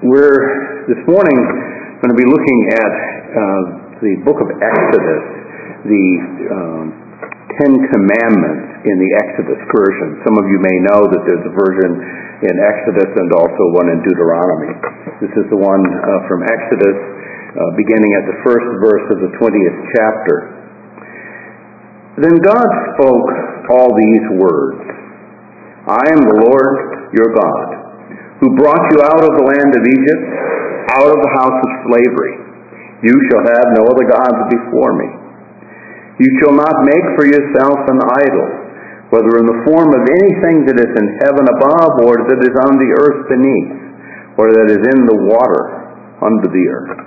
We're this morning going to be looking at the book of Exodus, the Ten Commandments in the Exodus version. Some of you may know that there's a version in Exodus and also one in Deuteronomy. This is the one from Exodus, beginning at the first verse of the 20th chapter. Then God spoke all these words. I am the Lord your God, who brought you out of the land of Egypt, out of the house of slavery. You shall have no other gods before me. You shall not make for yourself an idol, whether in the form of anything that is in heaven above, or that is on the earth beneath, or that is in the water under the earth.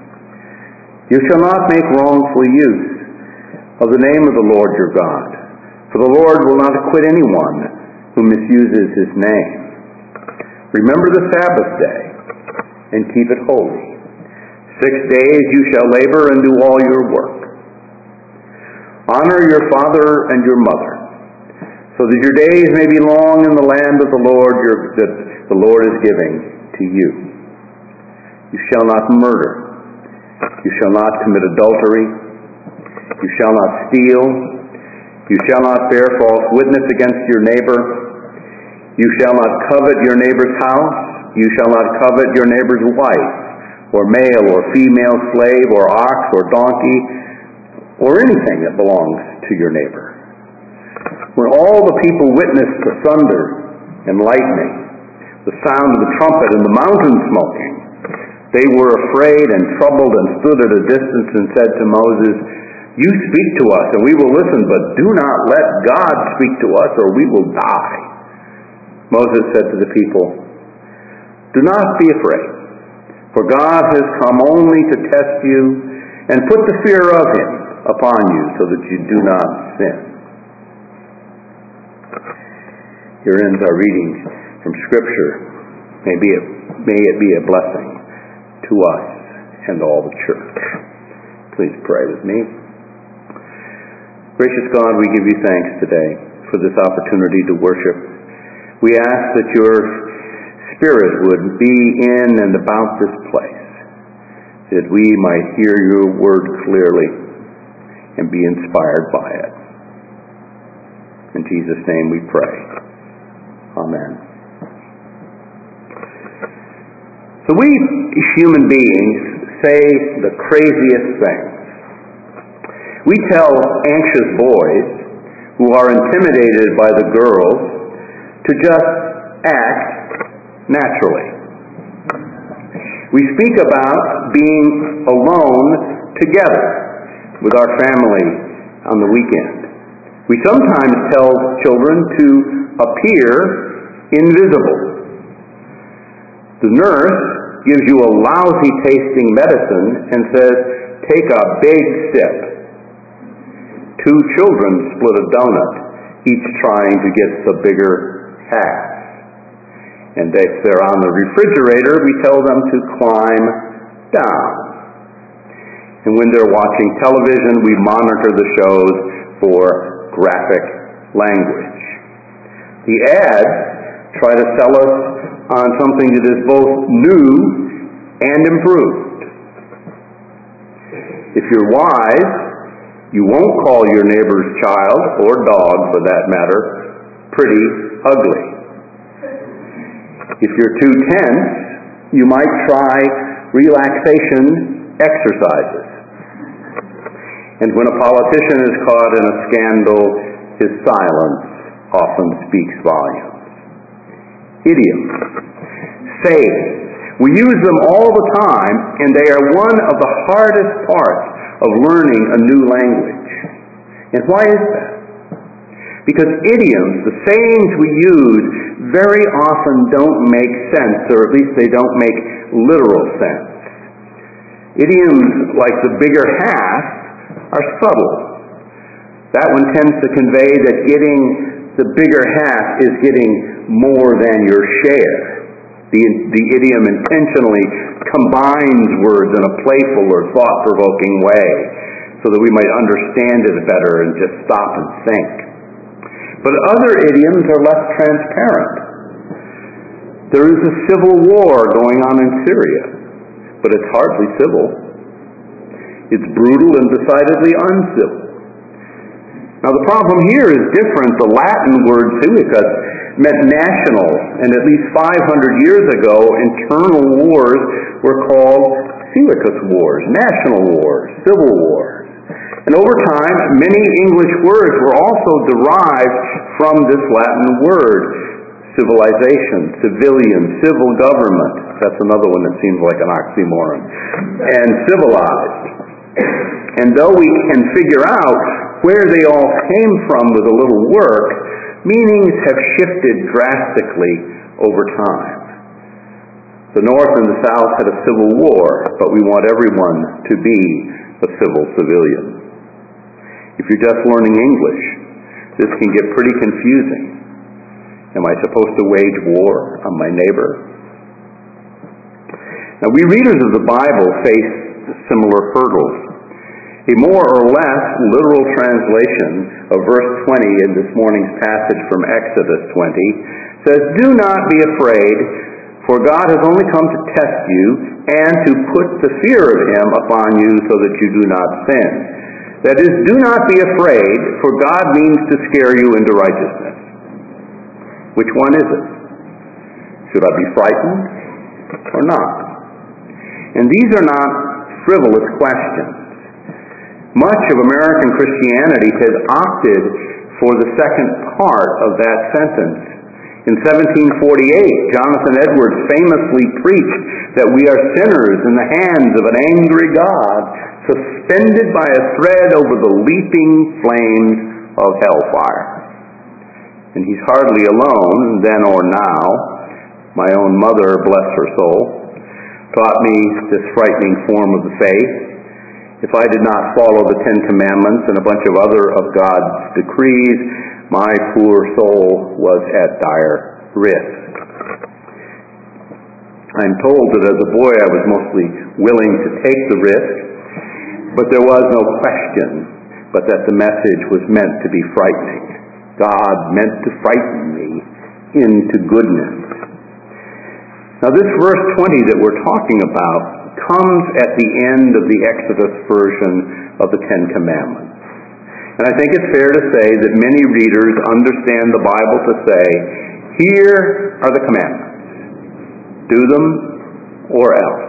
You shall not make wrongful use of the name of the Lord your God, for the Lord will not acquit anyone who misuses his name. Remember the Sabbath day and keep it holy. 6 days you shall labor and do all your work. Honor your father and your mother, so that your days may be long in the land of the Lord that the Lord is giving to you. You shall not murder. You shall not commit adultery. You shall not steal. You shall not bear false witness against your neighbor. You shall not covet your neighbor's house. You shall not covet your neighbor's wife, or male or female slave, or ox or donkey, or anything that belongs to your neighbor. When all the people witnessed the thunder and lightning, the sound of the trumpet and the mountain smoking, they were afraid and troubled and stood at a distance and said to Moses, You speak to us and we will listen, but do not let God speak to us or we will die. Moses said to the people, Do not be afraid, for God has come only to test you and put the fear of him upon you so that you do not sin. Here ends our reading from Scripture. May it be a blessing to us and all the church. Please pray with me. Gracious God, we give you thanks today for this opportunity to worship. We ask that your Spirit would be in and about this place, that we might hear your word clearly and be inspired by it. In Jesus' name we pray. Amen. So we human beings say the craziest things. We tell anxious boys who are intimidated by the girls to just act naturally. We speak about being alone together with our family on the weekend. We sometimes tell children to appear invisible. The nurse gives you a lousy tasting medicine and says, Take a big sip. 2 children split a donut, each trying to get the bigger half. And if they're on the refrigerator, we tell them to climb down. And when they're watching television, we monitor the shows for graphic language. The ads try to sell us on something that is both new and improved. If you're wise, you won't call your neighbor's child, or dog for that matter, pretty ugly. If you're too tense, you might try relaxation exercises. And when a politician is caught in a scandal, his silence often speaks volumes. Idioms. Sayings. We use them all the time, and they are one of the hardest parts of learning a new language. And why is that? Because idioms, the sayings we use, very often don't make sense, or at least they don't make literal sense. Idioms like the bigger half are subtle. That one tends to convey that getting the bigger half is getting more than your share. The idiom intentionally combines words in a playful or thought-provoking way so that we might understand it better and just stop and think. But other idioms are less transparent. There is a civil war going on in Syria, but it's hardly civil. It's brutal and decidedly uncivil. Now the problem here is different. The Latin word "silicus" meant national, and at least 500 years ago, internal wars were called silicus wars, national wars, civil wars. And over time, many English words were also derived from this Latin word: civilization, civilian, civil government. That's another one that seems like an oxymoron. And civilized. And though we can figure out where they all came from with a little work, meanings have shifted drastically over time. The North and the South had a civil war, but we want everyone to be a civil civilian. If you're just learning English, this can get pretty confusing. Am I supposed to wage war on my neighbor? Now, we readers of the Bible face similar hurdles. A more or less literal translation of verse 20 in this morning's passage from Exodus 20 says, "Do not be afraid, for God has only come to test you and to put the fear of Him upon you so that you do not sin." That is, do not be afraid, for God means to scare you into righteousness. Which one is it? Should I be frightened or not? And these are not frivolous questions. Much of American Christianity has opted for the second part of that sentence. In 1748, Jonathan Edwards famously preached that we are sinners in the hands of an angry God, suspended by a thread over the leaping flames of hellfire. And he's hardly alone, then or now. My own mother, bless her soul, taught me this frightening form of the faith. If I did not follow the Ten Commandments and a bunch of other of God's decrees, my poor soul was at dire risk. I'm told that as a boy I was mostly willing to take the risk, but there was no question but that the message was meant to be frightening. God meant to frighten me into goodness. Now this verse 20 that we're talking about comes at the end of the Exodus version of the Ten Commandments. And I think it's fair to say that many readers understand the Bible to say, here are the commandments. Do them or else.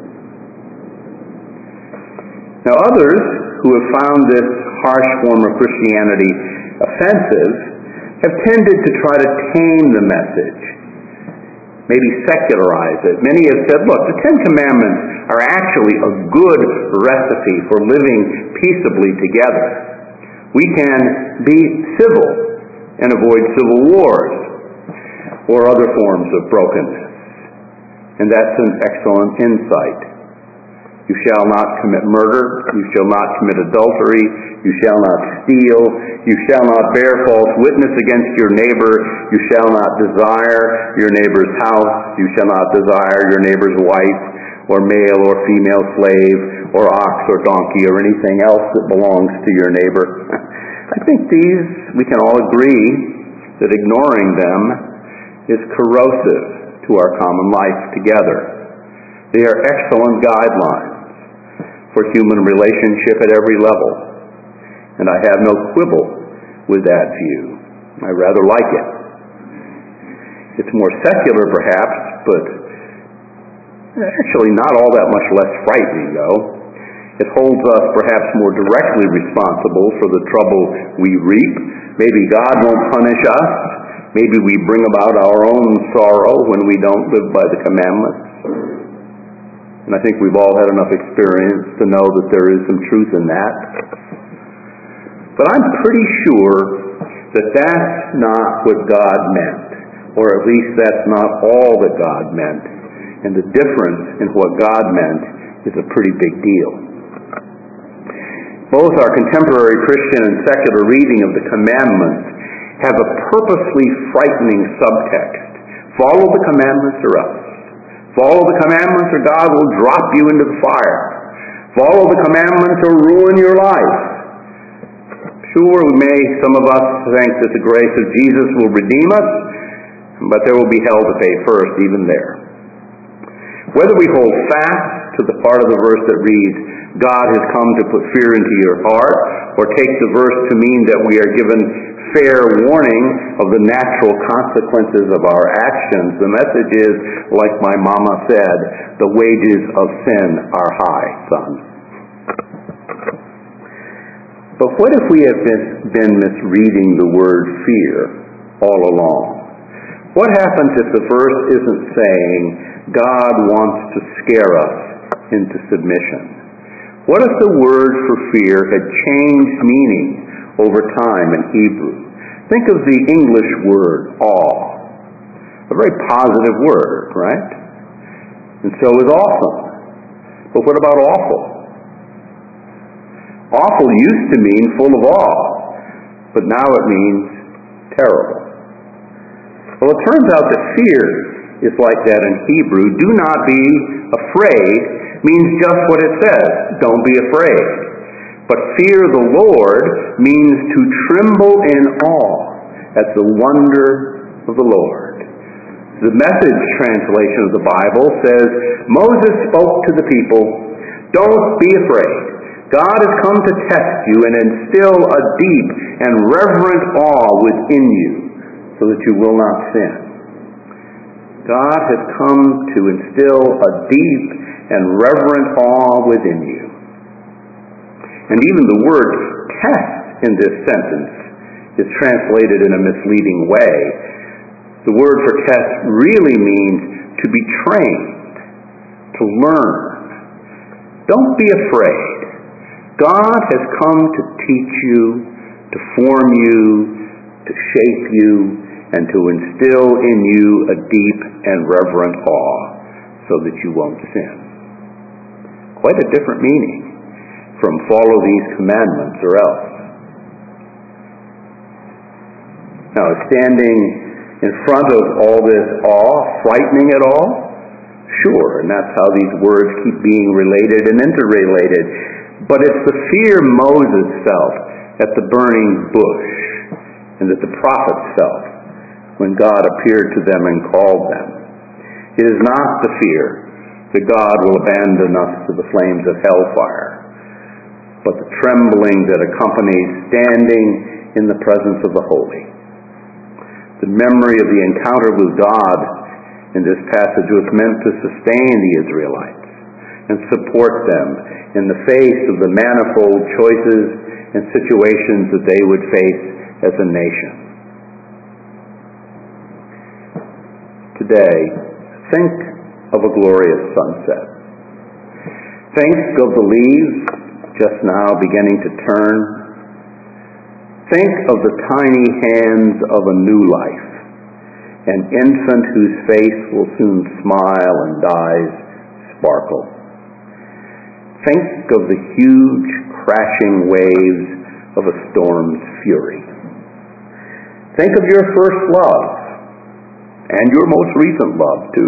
Now others who have found this harsh form of Christianity offensive have tended to try to tame the message, maybe secularize it. Many have said, look, the Ten Commandments are actually a good recipe for living peaceably together. We can be civil and avoid civil wars or other forms of brokenness. And that's an excellent insight. You shall not commit murder. You shall not commit adultery. You shall not steal. You shall not bear false witness against your neighbor. You shall not desire your neighbor's house. You shall not desire your neighbor's wife or male or female slave or ox or donkey or anything else that belongs to your neighbor. I think these, we can all agree that ignoring them is corrosive to our common life together. They are excellent guidelines for human relationship at every level. And I have no quibble with that view. I rather like it. It's more secular perhaps, but actually not all that much less frightening though. It holds us perhaps more directly responsible for the trouble we reap. Maybe God won't punish us. Maybe we bring about our own sorrow when we don't live by the commandments. And I think we've all had enough experience to know that there is some truth in that. But I'm pretty sure that that's not what God meant, or at least that's not all that God meant. And the difference in what God meant is a pretty big deal. Both our contemporary Christian and secular reading of the commandments have a purposely frightening subtext. Follow the commandments or else. Follow the commandments or God will drop you into the fire. Follow the commandments or ruin your life. Sure, some of us think that the grace of Jesus will redeem us, but there will be hell to pay first, even there. Whether we hold fast to the part of the verse that reads, God has come to put fear into your heart, or take the verse to mean that we are given fair warning of the natural consequences of our actions, the message is, like my mama said, the wages of sin are high, son. But what if we have been misreading the word fear all along? What happens if the verse isn't saying God wants to scare us into submission? What if the word for fear had changed meaning over time in Hebrew? Think of the English word awe. A very positive word, right? And so is awesome. But what about awful? Awful used to mean full of awe, but now it means terrible. Well, it turns out that fear is like that in Hebrew. Do not be afraid means just what it says. Don't be afraid. But fear the Lord means to tremble in awe at the wonder of the Lord. The Message translation of the Bible says, Moses spoke to the people, don't be afraid. God has come to test you and instill a deep and reverent awe within you so that you will not sin. God has come to instill a deep and reverent awe within you. And even the word test in this sentence is translated in a misleading way. The word for test really means to be trained, to learn. Don't be afraid. God has come to teach you, to form you, to shape you, and to instill in you a deep and reverent awe so that you won't sin. Quite a different meaning from follow these commandments or else. Now, standing in front of all this awe, frightening it all? Sure, and that's how these words keep being related and interrelated. But it's the fear Moses felt at the burning bush and that the prophets felt when God appeared to them and called them. It is not the fear that God will abandon us to the flames of hellfire, but the trembling that accompanies standing in the presence of the holy. The memory of the encounter with God in this passage was meant to sustain the Israelites and support them in the face of the manifold choices and situations that they would face as a nation. Today, think of a glorious sunset. Think of the leaves just now beginning to turn. Think of the tiny hands of a new life, an infant whose face will soon smile and eyes sparkle. Think of the huge crashing waves of a storm's fury. Think of your first love, and your most recent love, too.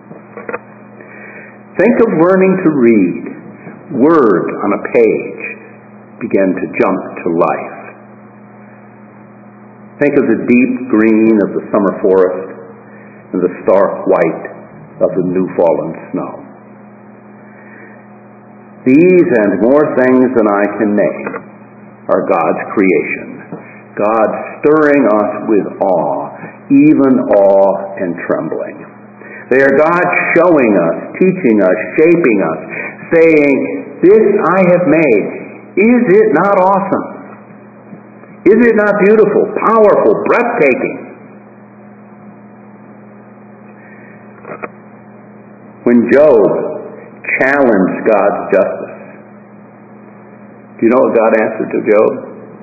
Think of learning to read. Words on a page begin to jump to life. Think of the deep green of the summer forest and the stark white of the new fallen snow. These and more things than I can name are God's creation. God stirring us with awe, even awe and trembling. They are God showing us, teaching us, shaping us, saying, this I have made. Is it not awesome? Is it not beautiful, powerful, breathtaking? When Job challenged God's justice, do you know what God answered to Job?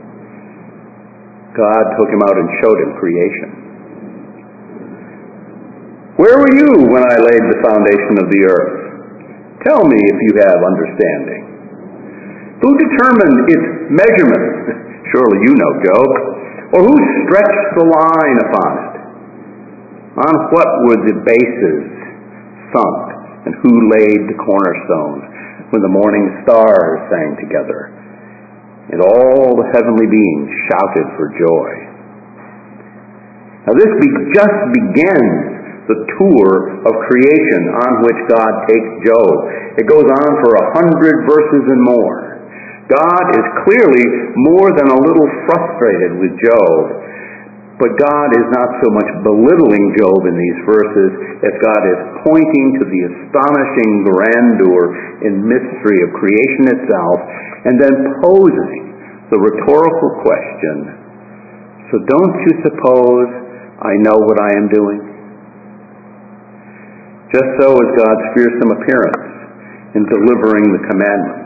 God took him out and showed him creation. Where were you when I laid the foundation of the earth? Tell me if you have understanding. Who determined its measurement? Surely you know, Job. Or who stretched the line upon it? On what were the bases sunk, and who laid the cornerstone when the morning stars sang together, and all the heavenly beings shouted for joy? Now this just begins the tour of creation on which God takes Job. It goes on for 100 verses and more. God is clearly more than a little frustrated with Job, but God is not so much belittling Job in these verses as God is pointing to the astonishing grandeur and mystery of creation itself, and then posing the rhetorical question, so don't you suppose I know what I am doing? Just so is God's fearsome appearance in delivering the commandments.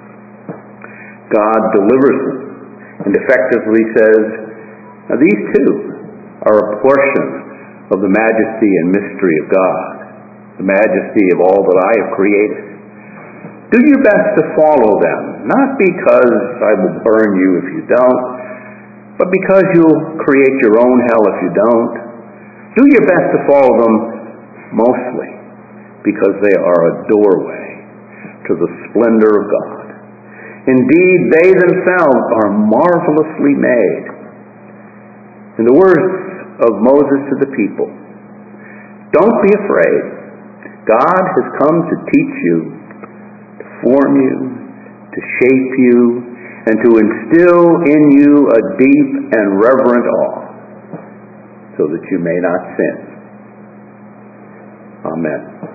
God delivers them and effectively says, now these two are a portion of the majesty and mystery of God, the majesty of all that I have created. Do your best to follow them, not because I will burn you if you don't, but because you'll create your own hell if you don't. Do your best to follow them mostly because they are a doorway to the splendor of God. Indeed, they themselves are marvelously made. In the words of Moses to the people, don't be afraid. God has come to teach you, to form you, to shape you, and to instill in you a deep and reverent awe, so that you may not sin. Amen.